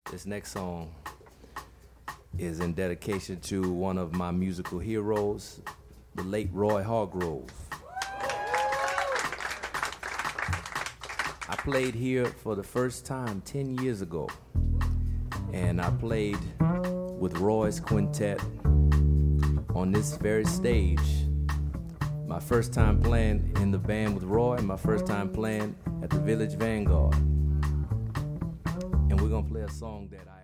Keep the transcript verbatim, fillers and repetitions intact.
This next song is in dedication to one of my musical heroes, the late Roy Hargrove. I played here for the first time ten years ago, and I played with Roy's quintet on this very stage. My first time playing in the band with Roy, my first time playing at the Village Vanguard. And we're gonna play a song that I